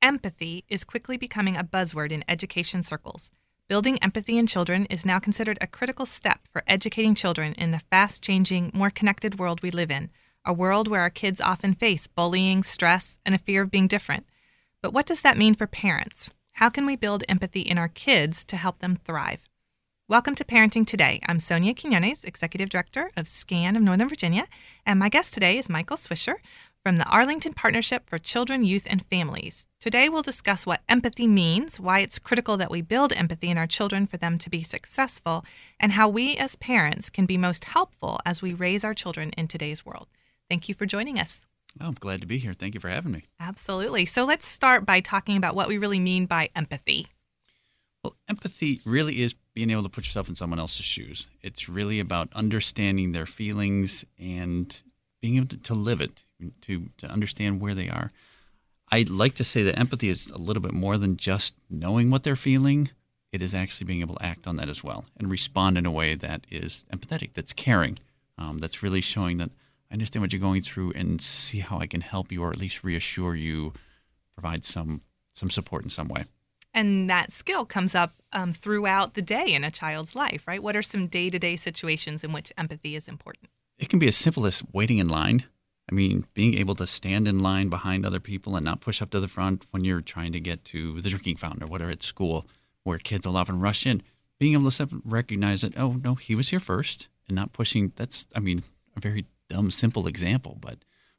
Empathy is quickly becoming a buzzword in education circles. Building empathy in children is now considered a critical step for educating children in the fast-changing, more connected world we live in, a world where our kids often face bullying, stress, and a fear of being different. But what does that mean for parents? How can we build empathy in our kids to help them thrive? Welcome to Parenting Today. I'm Sonia Quinones, Executive Director of SCAN of Northern Virginia, and my guest today is Michael Swisher from the Arlington Partnership for Children, Youth, and Families. Today we'll discuss what empathy means, why it's critical that we build empathy in our children for them to be successful, and how we as parents can be most helpful as we raise our children in today's world. Thank you for joining us. Oh, I'm glad to be here. Thank you for having me. Absolutely. So let's start by talking about what we really mean by empathy. Well, empathy really is being able to put yourself in someone else's shoes. It's really about understanding their feelings and being able to live it, to understand where they are. I like to say that empathy is a little bit more than just knowing what they're feeling. It is actually being able to act on that as well and respond in a way that is empathetic, that's caring, that's really showing that I understand what you're going through and see how I can help you or at least reassure you, provide some support in some way. And that skill comes up throughout the day in a child's life, right? What are some day-to-day situations in which empathy is important? It can be as simple as waiting in line. I mean, being able to stand in line behind other people and not push up to the front when you're trying to get to the drinking fountain or whatever at school, where kids will often rush in. Being able to recognize that, oh, no, he was here first, and not pushing. That's, a very dumb, simple example. But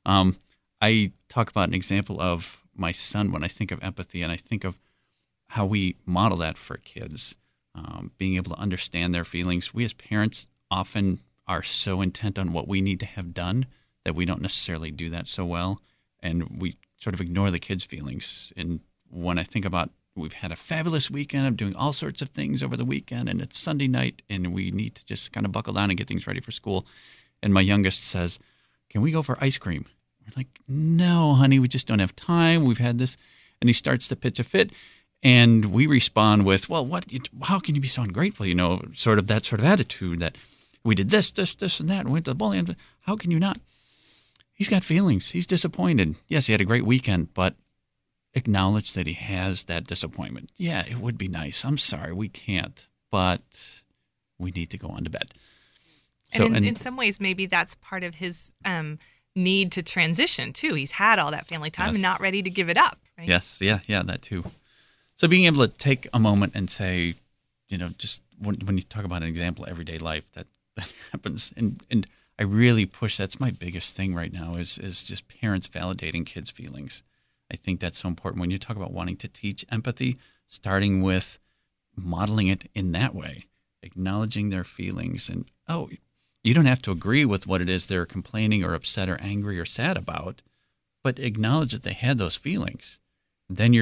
I talk about an example of my son when I think of empathy, and I think of how we model that for kids, being able to understand their feelings. We as parents often are so intent on what we need to have done that we don't necessarily do that so well, and we sort of ignore the kids' feelings. And when I think about we've had a fabulous weekend, I'm doing all sorts of things over the weekend, and it's Sunday night, and we need to just kind of buckle down and get things ready for school. And my youngest says, "Can we go for ice cream?" We're like, "No, honey, we just don't have time. We've had this." And he starts to pitch a fit. And we respond with, well, how can you be so ungrateful? Sort of that sort of attitude that we did this, and that, and went to the bowling. How can you not? He's got feelings. He's disappointed. Yes, he had a great weekend, but acknowledge that he has that disappointment. Yeah, it would be nice. I'm sorry, we can't, but we need to go on to bed. And in some ways, maybe that's part of his need to transition, too. He's had all that family time and not ready to give it up, right? Yes, yeah, that too. So being able to take a moment and say, just when you talk about an example of everyday life, that happens. And I really push, that's my biggest thing right now is just parents validating kids' feelings. I think that's so important when you talk about wanting to teach empathy, starting with modeling it in that way, acknowledging their feelings. And, you don't have to agree with what it is they're complaining or upset or angry or sad about, but acknowledge that they had those feelings. Then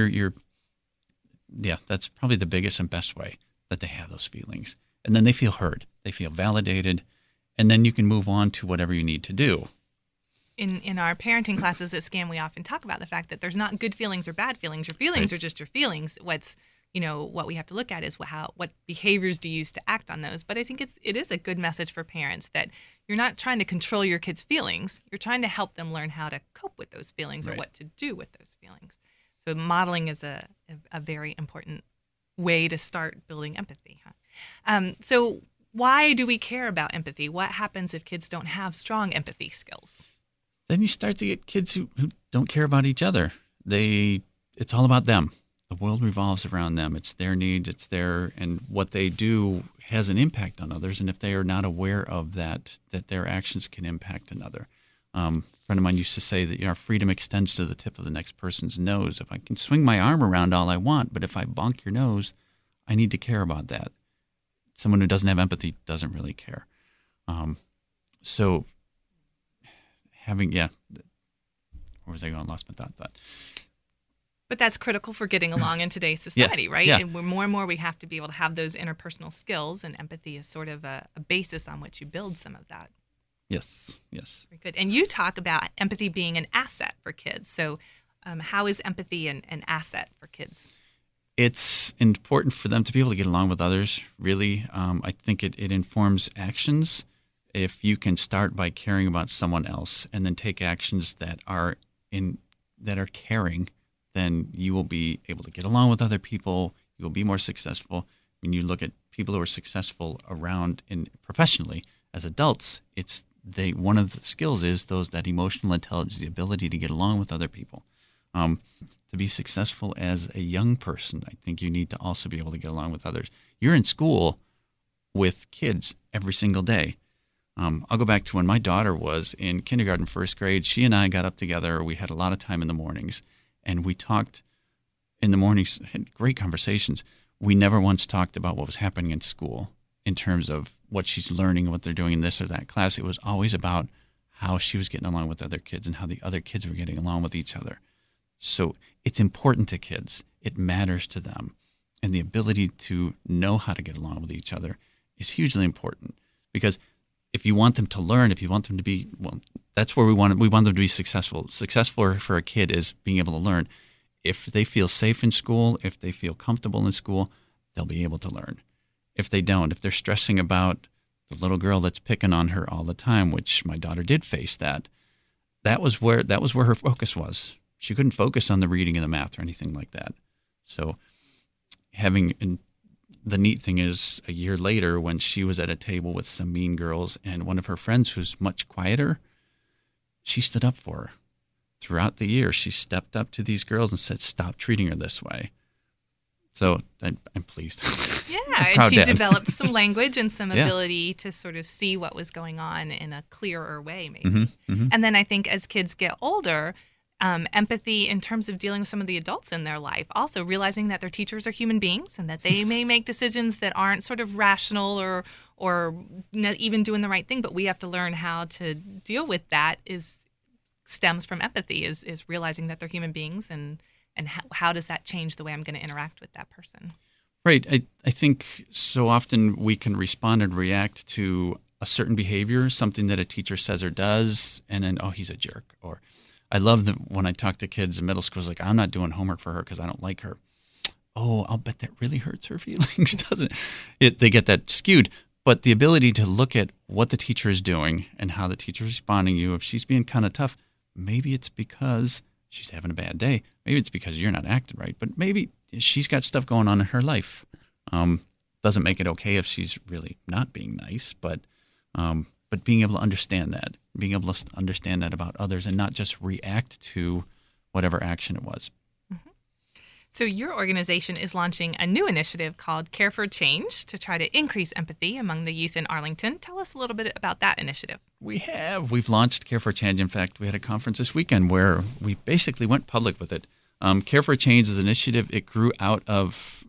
that's probably the biggest and best way that they have those feelings. And then they feel heard. They feel validated. And then you can move on to whatever you need to do. In our parenting classes at SCAN, we often talk about the fact that there's not good feelings or bad feelings. Your feelings are just your feelings. What we have to look at is what behaviors do you use to act on those. But I think it is a good message for parents that you're not trying to control your kids' feelings. You're trying to help them learn how to cope with those feelings or what to do with those feelings. So modeling is a very important way to start building empathy. So why do we care about empathy? What happens if kids don't have strong empathy skills? Then you start to get kids who don't care about each other. It's all about them. The world revolves around them. It's their needs, and what they do has an impact on others. And if they are not aware of that their actions can impact another. A friend of mine used to say that freedom extends to the tip of the next person's nose. If I can swing my arm around all I want, but if I bonk your nose, I need to care about that. Someone who doesn't have empathy doesn't really care. So having, where was I going? Lost my thought. But that's critical for getting along in today's society, right? Yeah. And more and more we have to be able to have those interpersonal skills, and empathy is sort of a basis on which you build some of that. Yes. Very good. And you talk about empathy being an asset for kids. So how is empathy an asset for kids? It's important for them to be able to get along with others, really. I think it informs actions. If you can start by caring about someone else and then take actions that are caring, then you will be able to get along with other people. You will be more successful. When you look at people who are successful around professionally as adults, one of the skills is that emotional intelligence, the ability to get along with other people. To be successful as a young person, I think you need to also be able to get along with others. You're in school with kids every single day. I'll go back to when my daughter was in kindergarten, first grade. She and I got up together. We had a lot of time in the mornings, and we talked in the mornings, had great conversations. We never once talked about what was happening in school in terms of what she's learning, what they're doing in this or that class. It was always about how she was getting along with other kids and how the other kids were getting along with each other. So it's important to kids. It matters to them. And the ability to know how to get along with each other is hugely important, because if you want them to learn, if you want them to be, well, that's where we want them to be successful. Successful for a kid is being able to learn. If they feel safe in school, if they feel comfortable in school, they'll be able to learn. If they don't, if they're stressing about the little girl that's picking on her all the time, which my daughter did face that was where her focus was. She couldn't focus on the reading and the math or anything like that. So the neat thing is, a year later, when she was at a table with some mean girls and one of her friends who's much quieter, she stood up for her. Throughout the year, she stepped up to these girls and said, "Stop treating her this way." So I'm pleased. Yeah, and she developed some language and some ability to sort of see what was going on in a clearer way, maybe. Mm-hmm, mm-hmm. And then I think as kids get older, empathy in terms of dealing with some of the adults in their life, also realizing that their teachers are human beings and that they may make decisions that aren't sort of rational or not even doing the right thing, but we have to learn how to deal with that stems from empathy, is realizing that they're human beings and how does that change the way I'm going to interact with that person. Right. I think so often we can respond and react to a certain behavior, something that a teacher says or does, and then, oh, he's a jerk. Or I love when I talk to kids in middle school, it's like, I'm not doing homework for her because I don't like her. Oh, I'll bet that really hurts her feelings, doesn't it? They get that skewed. But the ability to look at what the teacher is doing and how the teacher is responding to you, if she's being kind of tough, maybe it's because she's having a bad day. Maybe it's because you're not acting right. But maybe she's got stuff going on in her life. Doesn't make it okay if she's really not being nice, but being able to understand that, about others and not just react to whatever action it was. Mm-hmm. So your organization is launching a new initiative called Care for Change to try to increase empathy among the youth in Arlington. Tell us a little bit about that initiative. We've launched Care for Change. In fact, we had a conference this weekend where we basically went public with it. Care for Change is an initiative. It grew out of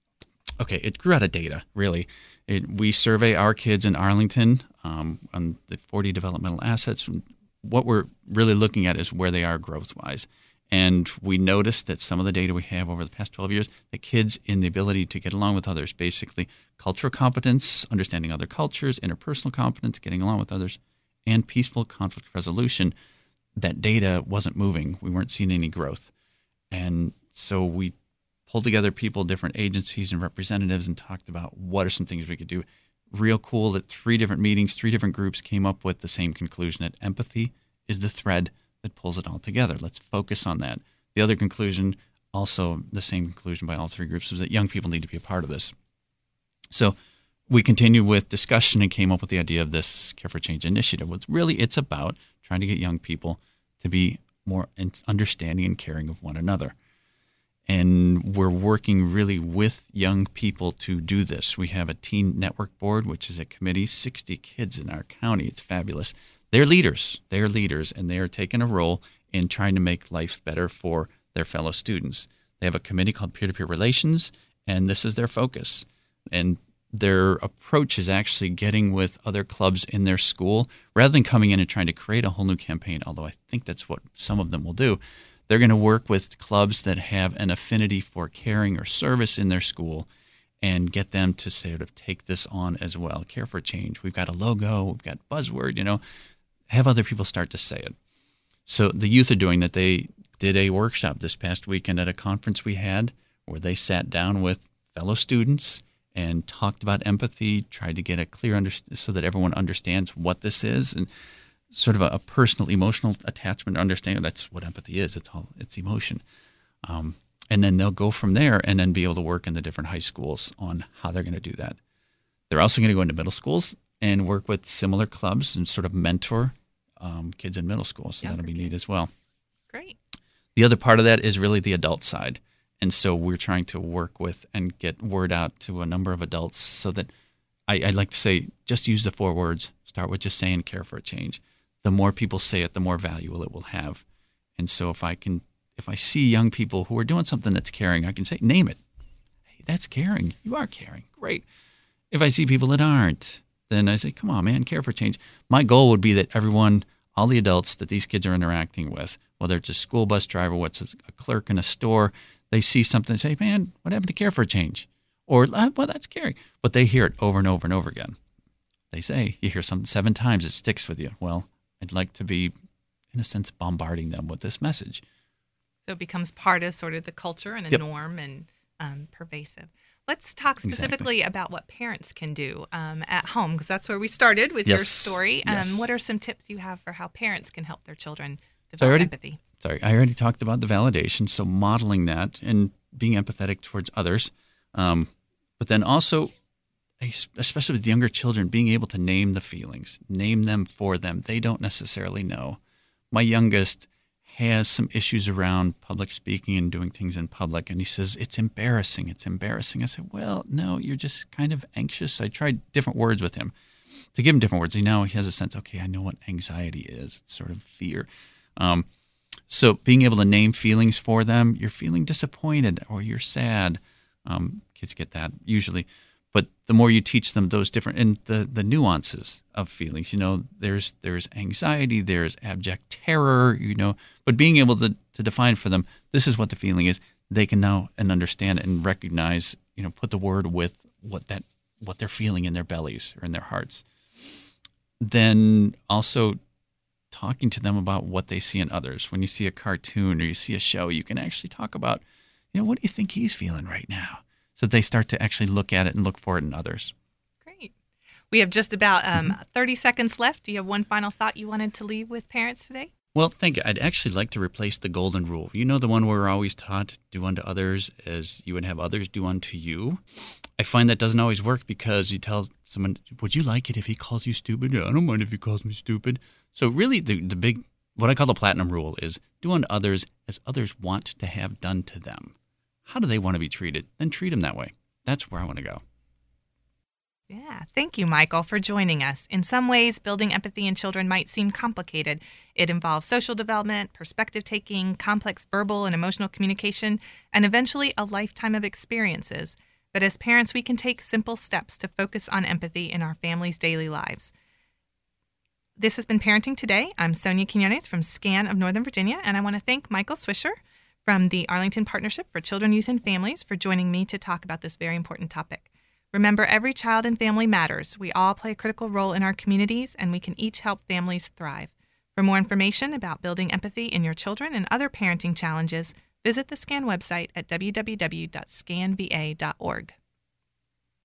data, really. We survey our kids in Arlington on the 40 developmental assets. What we're really looking at is where they are growth-wise. And we noticed that some of the data we have over the past 12 years, that kids in the ability to get along with others, basically cultural competence, understanding other cultures, interpersonal competence, getting along with others, and peaceful conflict resolution, that data wasn't moving. We weren't seeing any growth. And so we pulled together people, different agencies and representatives, and talked about what are some things we could do. Real cool that 3 different meetings, 3 different groups came up with the same conclusion, that empathy is the thread that pulls it all together. Let's focus on that. The other conclusion, also the same conclusion by all 3 groups, was that young people need to be a part of this. So we continued with discussion and came up with the idea of this Care for Change initiative. It's about trying to get young people to be more understanding and caring of one another. And we're working really with young people to do this. We have a teen network board, which is a committee, 60 kids in our county. It's fabulous. They're leaders, and they are taking a role in trying to make life better for their fellow students. They have a committee called Peer-to-Peer Relations, and this is their focus. And their approach is actually getting with other clubs in their school, rather than coming in and trying to create a whole new campaign, although I think that's what some of them will do. They're going to work with clubs that have an affinity for caring or service in their school and get them to sort of take this on as well. Care for Change. We've got a logo. We've got buzzword, have other people start to say it. So the youth are doing that. They did a workshop this past weekend at a conference we had where they sat down with fellow students and talked about empathy, tried to get a clear so that everyone understands what this is, and sort of a personal emotional attachment, understanding that's what empathy is. It's emotion. And then they'll go from there and then be able to work in the different high schools on how they're going to do that. They're also going to go into middle schools and work with similar clubs and sort of mentor kids in middle school. So that'll be neat as well. Great. The other part of that is really the adult side. And so we're trying to work with and get word out to a number of adults so that I like to say, just use the 4 words. Start with just saying care for a change. The more people say it, the more value it will have. And so if I see young people who are doing something that's caring, I can say, name it. Hey, that's caring. You are caring. Great. If I see people that aren't, then I say, come on, man, care for change. My goal would be that everyone, all the adults that these kids are interacting with, whether it's a school bus driver, what's a clerk in a store, they see something and say, man, what happened to care for a change? Or, well, that's caring. But they hear it over and over and over again. They say, you hear something 7 times, it sticks with you. Well, I'd like to be, in a sense, bombarding them with this message. So it becomes part of sort of the culture and a norm and pervasive. Let's talk specifically about what parents can do at home, because that's where we started with your story. What are some tips you have for how parents can help their children develop empathy? I already talked about the validation, so modeling that and being empathetic towards others. But then also, especially with younger children, being able to name the feelings, name them for them. They don't necessarily know. My youngest has some issues around public speaking and doing things in public, and he says, it's embarrassing. It's embarrassing. I said, well, no, you're just kind of anxious. I tried different words with him to give him different words. Now he has a sense, okay, I know what anxiety is. It's sort of fear. So being able to name feelings for them, you're feeling disappointed or you're sad. Kids get that usually. But the more you teach them those different, and the nuances of feelings, there's anxiety, there's abject terror, but being able to define for them, this is what the feeling is, they can now and understand and recognize, put the word with what they're feeling in their bellies or in their hearts. Then also talking to them about what they see in others. When you see a cartoon or you see a show, you can actually talk about, what do you think he's feeling right now? So they start to actually look at it and look for it in others. Great. We have just about 30 seconds left. Do you have one final thought you wanted to leave with parents today? Well, thank you. I'd actually like to replace the golden rule. The one where we're always taught, do unto others as you would have others do unto you. I find that doesn't always work because you tell someone, would you like it if he calls you stupid? Yeah, I don't mind if he calls me stupid. So really the big, what I call the platinum rule is do unto others as others want to have done to them. How do they want to be treated? Then treat them that way. That's where I want to go. Yeah. Thank you, Michael, for joining us. In some ways, building empathy in children might seem complicated. It involves social development, perspective taking, complex verbal and emotional communication, and eventually a lifetime of experiences. But as parents, we can take simple steps to focus on empathy in our families' daily lives. This has been Parenting Today. I'm Sonia Quinones from SCAN of Northern Virginia, and I want to thank Michael Swisher from the Arlington Partnership for Children, Youth, and Families for joining me to talk about this very important topic. Remember, every child and family matters. We all play a critical role in our communities, and we can each help families thrive. For more information about building empathy in your children and other parenting challenges, visit the SCAN website at www.scanva.org.